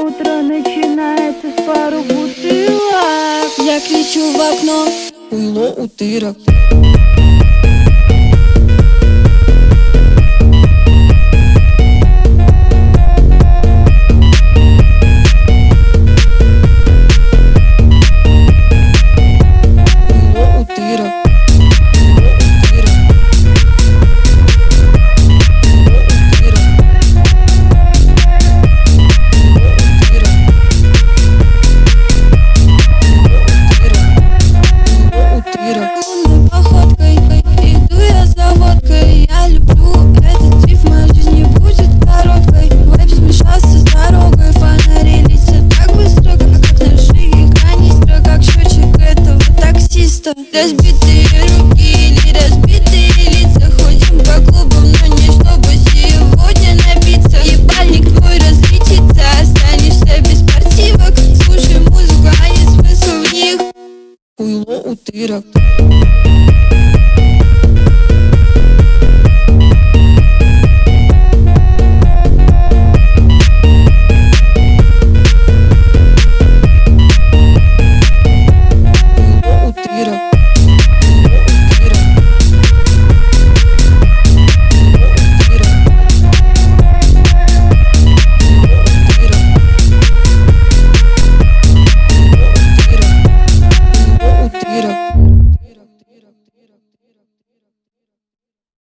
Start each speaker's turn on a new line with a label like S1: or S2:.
S1: утро начинается с пару бутылок.
S2: Я кричу в окно: хуйло, утырок. Походкой иду я за водкой. Я люблю этот риф, моя жизнь не будет короткой. Вайб смешался с дорогой, фонари летят так быстро, как ножи и канистра, как счетчик этого таксиста. Разбитые руки или разбитые лица, ходим по клубам, но не чтобы сегодня напиться. Ебальник твой разлетится, останешься без спортивок. Слушай музыку, а не смысл в них. Хуйло, утырок. Утырок.